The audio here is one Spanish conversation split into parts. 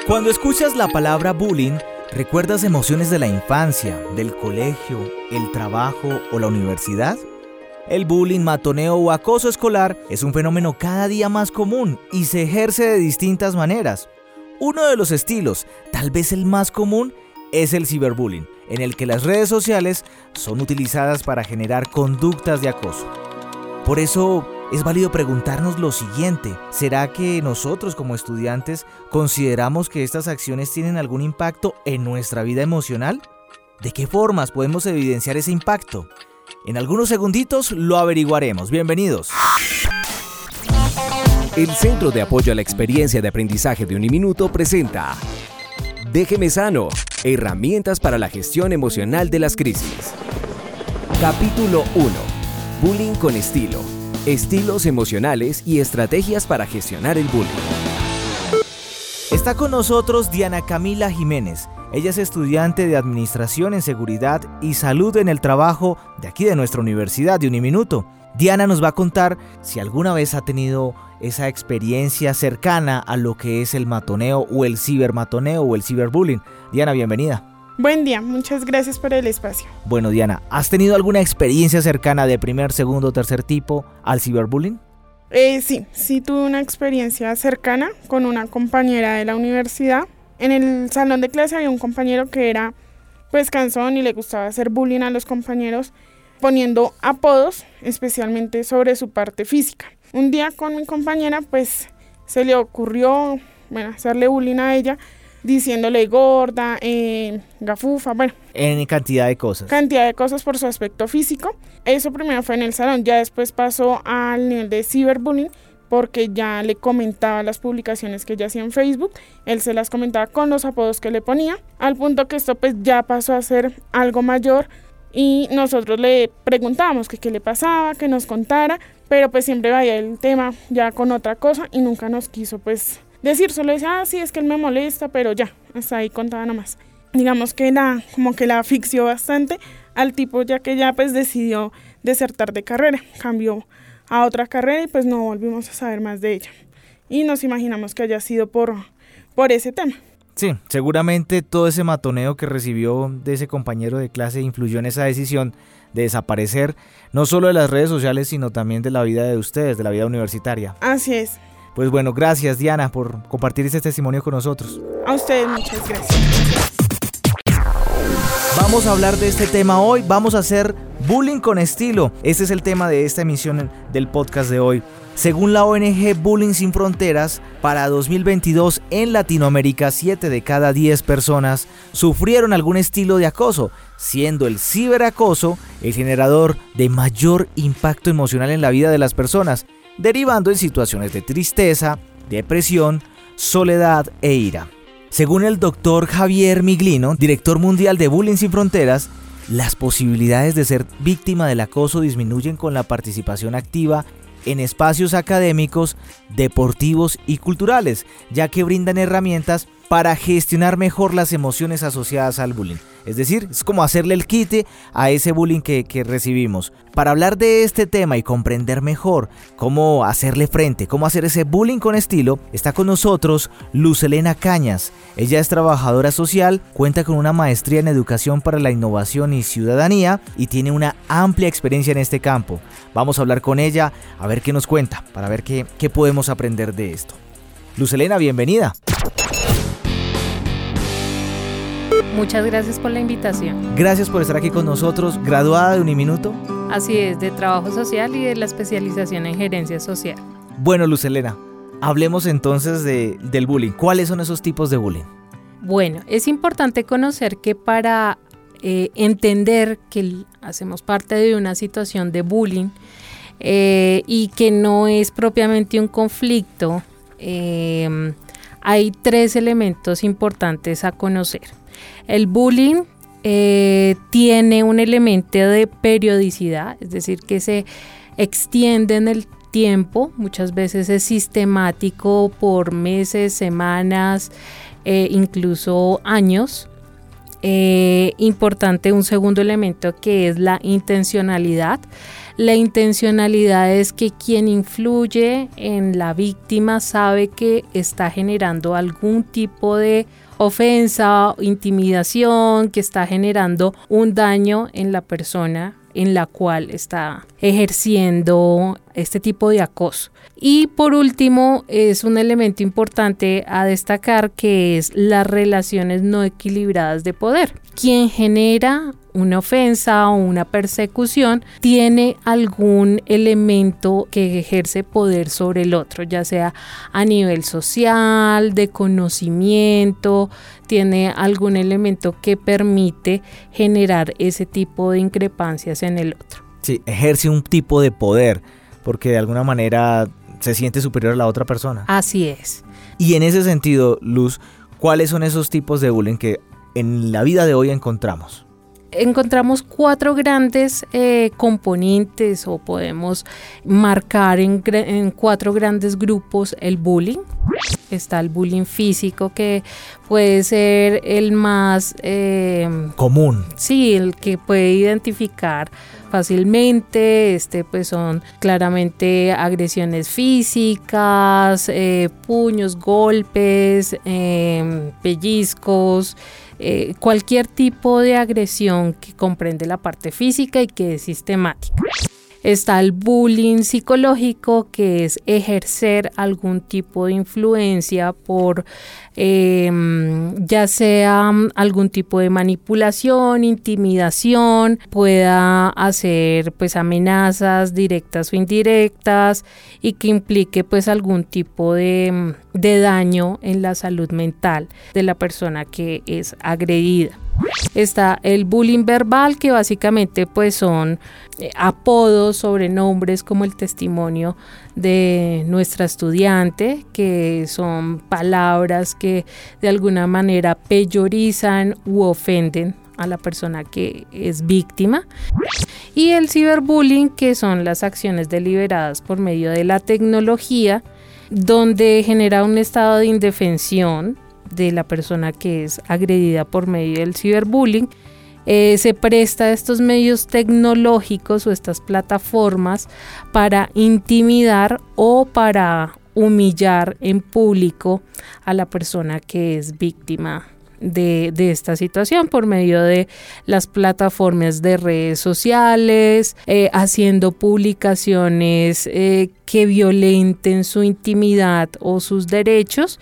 Cuando escuchas la palabra bullying, ¿recuerdas emociones de la infancia, del colegio, el trabajo o la universidad? El bullying, matoneo o acoso escolar es un fenómeno cada día más común y se ejerce de distintas maneras. Uno de los estilos, tal vez el más común, es el ciberbullying, en el que las redes sociales son utilizadas para generar conductas de acoso. Por eso es válido preguntarnos lo siguiente: ¿será que nosotros como estudiantes consideramos que estas acciones tienen algún impacto en nuestra vida emocional? ¿De qué formas podemos evidenciar ese impacto? En algunos segunditos lo averiguaremos. Bienvenidos. El Centro de Apoyo a la Experiencia de Aprendizaje de Uniminuto presenta Déjeme Sano, herramientas para la gestión emocional de las crisis. Capítulo 1. Bullying con estilo. Estilos emocionales y estrategias para gestionar el bullying. Está con nosotros Diana Camila Jiménez. Ella es estudiante de Administración en Seguridad y Salud en el Trabajo de aquí de nuestra universidad de Uniminuto. Diana nos va a contar si alguna vez ha tenido esa experiencia cercana a lo que es el matoneo o el cibermatoneo o el ciberbullying. Diana, bienvenida. Buen día, muchas gracias por el espacio. Bueno, Diana, ¿has tenido alguna experiencia cercana de primer, segundo o tercer tipo al ciberbullying? Sí tuve una experiencia cercana con una compañera de la universidad. En el salón de clase había un compañero que era pues cansón y le gustaba hacer bullying a los compañeros poniendo apodos, especialmente sobre su parte física. Un día con mi compañera pues se le ocurrió hacerle bullying a ella, diciéndole gorda, gafufa, En cantidad de cosas. Cantidad de cosas por su aspecto físico. Eso primero fue en el salón, ya después pasó al nivel de ciberbullying, porque ya le comentaba las publicaciones que ella hacía en Facebook, él se las comentaba con los apodos que le ponía, al punto que esto pues ya pasó a ser algo mayor y nosotros le preguntábamos que qué le pasaba, que nos contara, pero pues siempre vaya el tema ya con otra cosa y nunca nos quiso pues decir, solo decía, sí, es que él me molesta, pero ya, hasta ahí contaba nomás. Digamos que como que la asfixió bastante al tipo, ya que ya pues decidió desertar de carrera, cambió a otra carrera y pues no volvimos a saber más de ella. Y nos imaginamos que haya sido por ese tema. Sí, seguramente todo ese matoneo que recibió de ese compañero de clase influyó en esa decisión de desaparecer, no solo de las redes sociales, sino también de la vida de ustedes, de la vida universitaria. Así es. Pues bueno, gracias Diana por compartir este testimonio con nosotros. A ustedes muchas gracias. Vamos a hablar de este tema hoy, vamos a hacer bullying con estilo. Este es el tema de esta emisión del podcast de hoy. Según la ONG Bullying Sin Fronteras, para 2022 en Latinoamérica 7 de cada 10 personas sufrieron algún estilo de acoso, siendo el ciberacoso el generador de mayor impacto emocional en la vida de las personas, derivando en situaciones de tristeza, depresión, soledad e ira. Según el doctor Javier Miglino, director mundial de Bullying Sin Fronteras, las posibilidades de ser víctima del acoso disminuyen con la participación activa en espacios académicos, deportivos y culturales, ya que brindan herramientas para gestionar mejor las emociones asociadas al bullying. Es decir, es como hacerle el quite a ese bullying que recibimos. Para hablar de este tema y comprender mejor cómo hacerle frente, cómo hacer ese bullying con estilo, está con nosotros Luz Helena Cañas. Ella es trabajadora social, cuenta con una maestría en Educación para la Innovación y Ciudadanía y tiene una amplia experiencia en este campo. Vamos a hablar con ella, a ver qué nos cuenta, para ver qué podemos aprender de esto. Luz Helena, bienvenida. Muchas gracias por la invitación. Gracias por estar aquí con nosotros, graduada de Uniminuto. Así es, de Trabajo Social y de la especialización en Gerencia Social. Bueno, Luz Helena, hablemos entonces del bullying. ¿Cuáles son esos tipos de bullying? Bueno, es importante conocer que para entender que hacemos parte de una situación de bullying y que no es propiamente un conflicto, hay 3 elementos importantes a conocer. El bullying tiene un elemento de periodicidad, es decir, que se extiende en el tiempo, muchas veces es sistemático por meses, semanas, incluso años. Importante un segundo elemento que es la intencionalidad. La intencionalidad es que quien influye en la víctima sabe que está generando algún tipo de ofensa, intimidación, que está generando un daño en la persona en la cual está ejerciendo este tipo de acoso. Y por último, es un elemento importante a destacar, que es las relaciones no equilibradas de poder. Quien genera una ofensa o una persecución tiene algún elemento que ejerce poder sobre el otro, ya sea a nivel social, de conocimiento, tiene algún elemento que permite generar ese tipo de increpancias en el otro. Sí, ejerce un tipo de poder, porque de alguna manera se siente superior a la otra persona. Así es. Y en ese sentido, Luz, ¿cuáles son esos tipos de bullying que en la vida de hoy encontramos? Encontramos 4 grandes componentes, o podemos marcar en 4 grandes grupos el bullying. Está el bullying físico, que puede ser el más común. Sí, el que puede identificar fácilmente. Pues son claramente agresiones físicas, puños, golpes, pellizcos, cualquier tipo de agresión que comprende la parte física y que es sistemática. Está el bullying psicológico, que es ejercer algún tipo de influencia por ya sea algún tipo de manipulación, intimidación, pueda hacer pues amenazas directas o indirectas, y que implique pues algún tipo de daño en la salud mental de la persona que es agredida. Está el bullying verbal, que básicamente pues son apodos, sobrenombres, como el testimonio de nuestra estudiante, que son palabras que de alguna manera peyorizan u ofenden a la persona que es víctima. Y el ciberbullying, que son las acciones deliberadas por medio de la tecnología, donde genera un estado de indefensión de la persona que es agredida por medio del ciberbullying. Se presta a estos medios tecnológicos o estas plataformas para intimidar o para humillar en público a la persona que es víctima de esta situación, por medio de las plataformas de redes sociales, haciendo publicaciones que violenten su intimidad o sus derechos.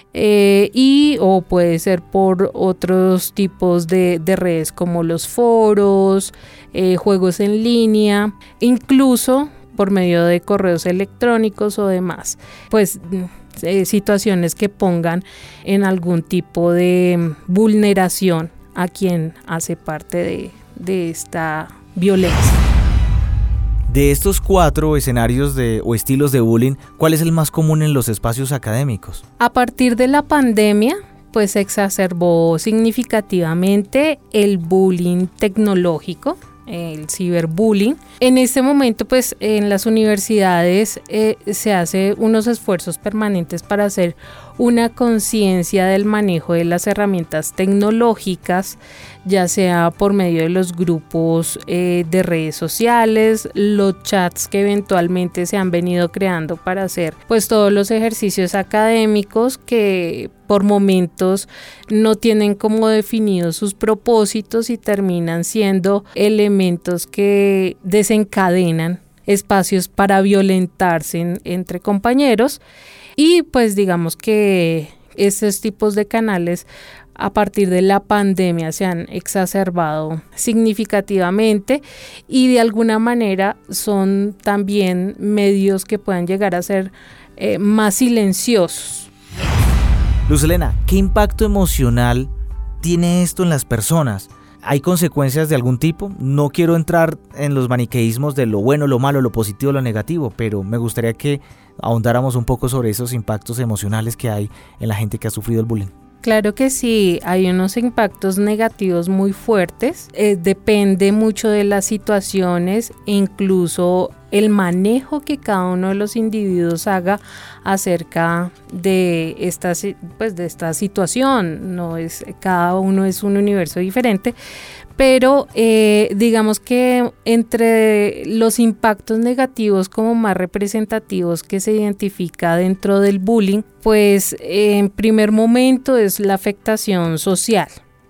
O puede ser por otros tipos de redes, como los foros, juegos en línea, incluso por medio de correos electrónicos o demás, pues situaciones que pongan en algún tipo de vulneración a quien hace parte de esta violencia. De estos 4 escenarios o estilos de bullying, ¿cuál es el más común en los espacios académicos? A partir de la pandemia, pues se exacerbó significativamente el bullying tecnológico, el ciberbullying. En este momento, pues en las universidades se hace unos esfuerzos permanentes para hacer una conciencia del manejo de las herramientas tecnológicas, ya sea por medio de los grupos de redes sociales, los chats que eventualmente se han venido creando para hacer pues todos los ejercicios académicos, que por momentos no tienen como definidos sus propósitos y terminan siendo elementos que desencadenan espacios para violentarse entre compañeros. Y pues digamos que estos tipos de canales a partir de la pandemia se han exacerbado significativamente, y de alguna manera son también medios que puedan llegar a ser más silenciosos. Luz Helena, ¿qué impacto emocional tiene esto en las personas? ¿Hay consecuencias de algún tipo? No quiero entrar en los maniqueísmos de lo bueno, lo malo, lo positivo, lo negativo, pero me gustaría que ahondáramos un poco sobre esos impactos emocionales que hay en la gente que ha sufrido el bullying. Claro que sí, hay unos impactos negativos muy fuertes, depende mucho de las situaciones e incluso el manejo que cada uno de los individuos haga acerca de esta situación. Cada uno es un universo diferente, pero digamos que entre los impactos negativos como más representativos que se identifica dentro del bullying, pues en primer momento es la afectación social.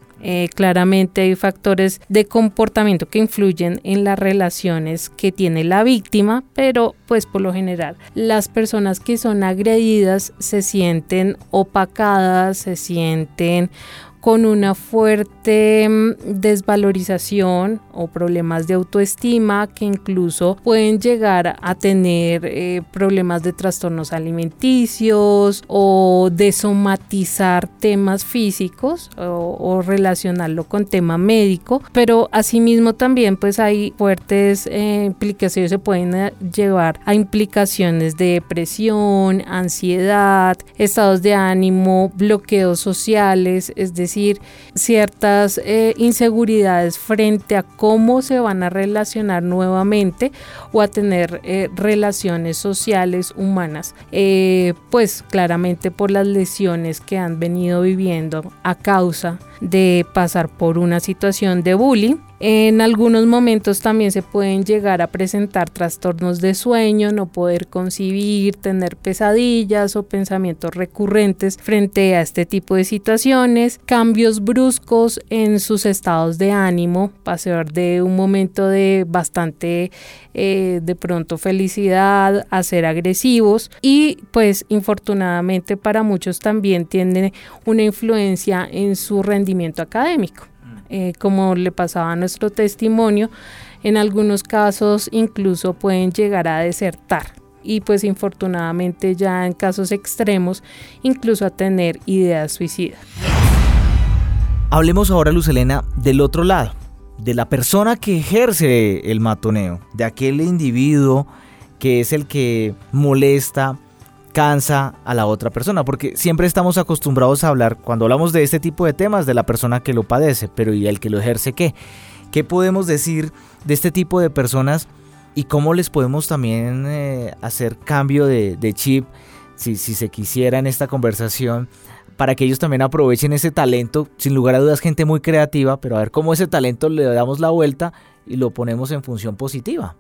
Claramente hay factores de comportamiento que influyen en las relaciones que tiene la víctima, pero pues por lo general las personas que son agredidas se sienten opacadas, se sienten con una fuerte desvalorización o problemas de autoestima que incluso pueden llegar a tener problemas de trastornos alimenticios o de somatizar temas físicos o relacionarlo con tema médico, pero asimismo también pues hay fuertes implicaciones, se pueden llevar a implicaciones de depresión, ansiedad, estados de ánimo, bloqueos sociales, es decir, ciertas inseguridades frente a cómo se van a relacionar nuevamente o a tener relaciones sociales humanas, pues claramente por las lesiones que han venido viviendo a causa de pasar por una situación de bullying. En algunos momentos también se pueden llegar a presentar trastornos de sueño, no poder concebir, tener pesadillas o pensamientos recurrentes frente a este tipo de situaciones, cambios bruscos en sus estados de ánimo, pasar de un momento de bastante de pronto felicidad a ser agresivos, y pues infortunadamente para muchos también tiene una influencia en su rendimiento académico. Como le pasaba a nuestro testimonio, en algunos casos incluso pueden llegar a desertar y pues infortunadamente ya en casos extremos incluso a tener ideas suicidas. Hablemos ahora, Luz Helena, del otro lado, de la persona que ejerce el matoneo, de aquel individuo que es el que molesta, cansa a la otra persona, porque siempre estamos acostumbrados a hablar, cuando hablamos de este tipo de temas, de la persona que lo padece, pero ¿y el que lo ejerce qué? ¿Qué podemos decir de este tipo de personas y cómo les podemos también hacer cambio de chip, si se quisiera, en esta conversación, para que ellos también aprovechen ese talento? Sin lugar a dudas, gente muy creativa, pero a ver cómo ese talento le damos la vuelta y lo ponemos en función positiva.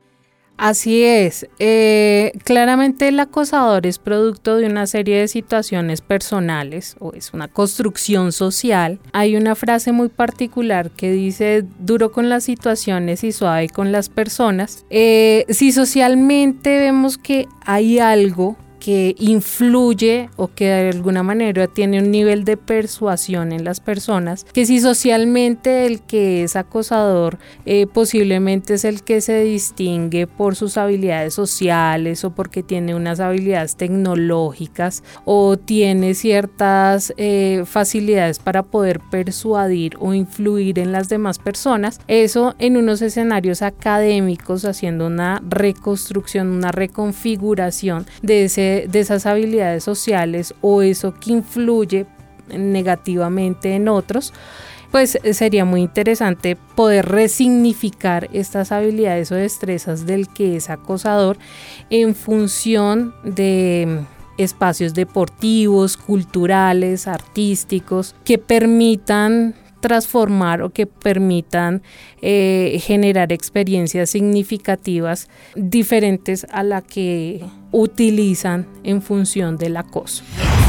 Así es, claramente el acosador es producto de una serie de situaciones personales o es una construcción social. Hay una frase muy particular que dice: duro con las situaciones y suave con las personas. Si socialmente vemos que hay algo que influye o que de alguna manera tiene un nivel de persuasión en las personas, que si socialmente el que es acosador posiblemente es el que se distingue por sus habilidades sociales o porque tiene unas habilidades tecnológicas o tiene ciertas facilidades para poder persuadir o influir en las demás personas, eso en unos escenarios académicos, haciendo una reconstrucción, una reconfiguración de esas habilidades sociales o eso que influye negativamente en otros, pues sería muy interesante poder resignificar estas habilidades o destrezas del que es acosador en función de espacios deportivos, culturales, artísticos, que permitan transformar o que permitan generar experiencias significativas diferentes a la que utilizan en función del acoso.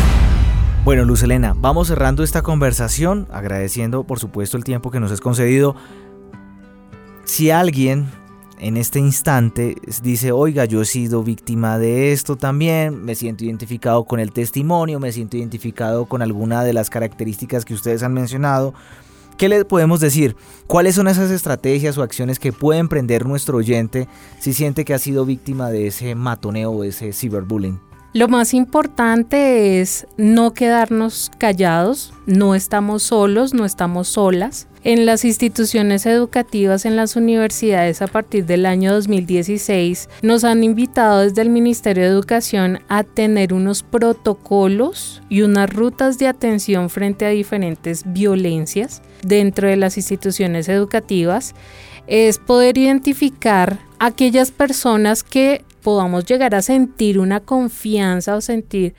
Bueno, Luz Helena, vamos cerrando esta conversación, agradeciendo por supuesto el tiempo que nos has concedido. Si alguien en este instante dice: oiga, yo he sido víctima de esto también, me siento identificado con el testimonio, me siento identificado con alguna de las características que ustedes han mencionado, ¿qué le podemos decir? ¿Cuáles son esas estrategias o acciones que puede emprender nuestro oyente si siente que ha sido víctima de ese matoneo o ese ciberbullying? Lo más importante es no quedarnos callados, no estamos solos, no estamos solas. En las instituciones educativas, en las universidades, a partir del año 2016, nos han invitado desde el Ministerio de Educación a tener unos protocolos y unas rutas de atención frente a diferentes violencias dentro de las instituciones educativas. es poder identificar aquellas personas que podamos llegar a sentir una confianza o sentir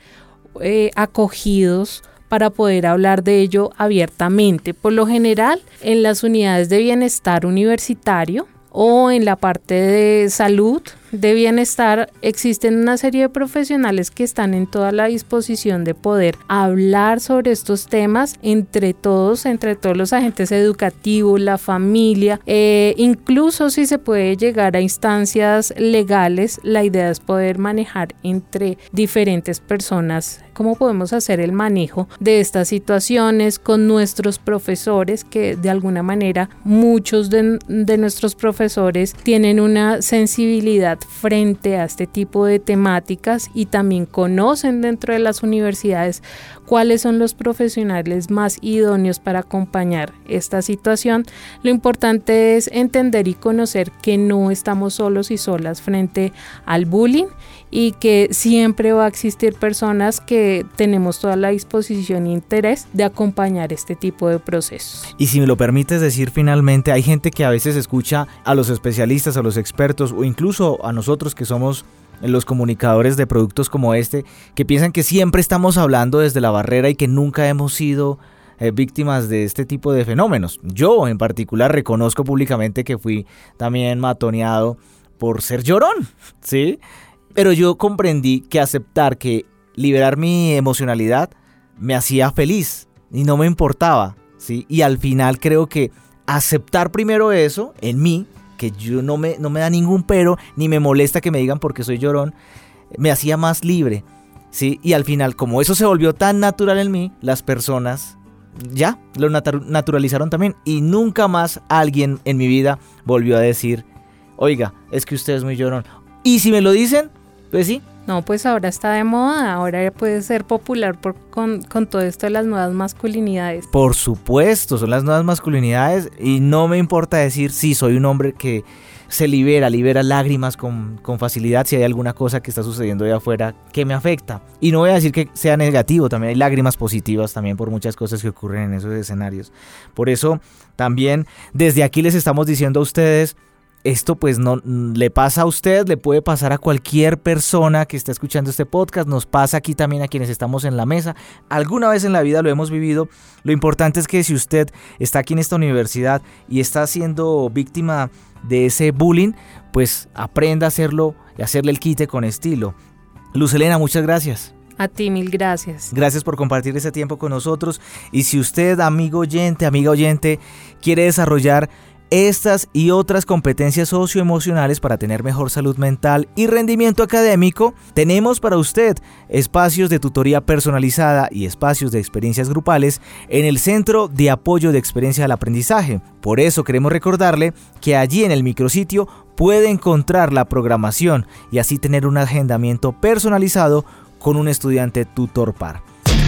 acogidos para poder hablar de ello abiertamente. Por lo general, en las unidades de bienestar universitario o en la parte de salud, de bienestar, existen una serie de profesionales que están en toda la disposición de poder hablar sobre estos temas entre todos los agentes educativos, la familia, incluso si se puede llegar a instancias legales, la idea es poder manejar entre diferentes personas cómo podemos hacer el manejo de estas situaciones con nuestros profesores, que de alguna manera muchos de nuestros profesores tienen una sensibilidad frente a este tipo de temáticas y también conocen dentro de las universidades cuáles son los profesionales más idóneos para acompañar esta situación. Lo importante es entender y conocer que no estamos solos y solas frente al bullying y que siempre va a existir personas que tenemos toda la disposición e interés de acompañar este tipo de procesos. Y si me lo permites decir finalmente, hay gente que a veces escucha a los especialistas, a los expertos o incluso a nosotros que somos los comunicadores de productos como este, que piensan que siempre estamos hablando desde la barrera y que nunca hemos sido víctimas de este tipo de fenómenos. Yo en particular reconozco públicamente que fui también matoneado por ser llorón, ¿sí? Pero yo comprendí que aceptar que liberar mi emocionalidad me hacía feliz y no me importaba, ¿sí? Y al final creo que aceptar primero eso en mí, que yo no me da ningún pero, ni me molesta que me digan porque soy llorón, me hacía más libre, ¿sí? Y al final, como eso se volvió tan natural en mí, las personas ya lo naturalizaron también y nunca más alguien en mi vida volvió a decir, oiga, es que usted es muy llorón. Y si me lo dicen, pues sí. No, pues ahora está de moda, ahora puede ser popular con todo esto de las nuevas masculinidades. Por supuesto, son las nuevas masculinidades y no me importa decir sí, soy un hombre que se libera lágrimas con facilidad si hay alguna cosa que está sucediendo de afuera que me afecta. Y no voy a decir que sea negativo, también hay lágrimas positivas también por muchas cosas que ocurren en esos escenarios. Por eso también desde aquí les estamos diciendo a ustedes, esto pues no le pasa a usted, le puede pasar a cualquier persona que esté escuchando este podcast, nos pasa aquí también a quienes estamos en la mesa, alguna vez en la vida lo hemos vivido. Lo importante es que si usted está aquí en esta universidad y está siendo víctima de ese bullying, pues aprenda a hacerlo y hacerle el quite con estilo. Luz Helena, muchas gracias. A ti, mil gracias. Gracias por compartir ese tiempo con nosotros. Y si usted, amigo oyente, amiga oyente, quiere desarrollar estas y otras competencias socioemocionales para tener mejor salud mental y rendimiento académico, tenemos para usted espacios de tutoría personalizada y espacios de experiencias grupales en el Centro de Apoyo de Experiencia del Aprendizaje. Por eso queremos recordarle que allí en el micrositio puede encontrar la programación y así tener un agendamiento personalizado con un estudiante tutor par.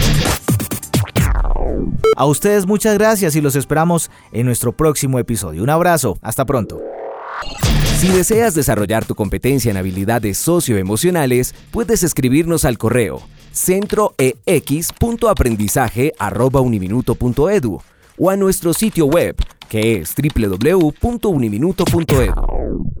A ustedes muchas gracias y los esperamos en nuestro próximo episodio. Un abrazo, hasta pronto. Si deseas desarrollar tu competencia en habilidades socioemocionales, puedes escribirnos al correo centroex.aprendizaje@uniminuto.edu o a nuestro sitio web que es www.uniminuto.edu.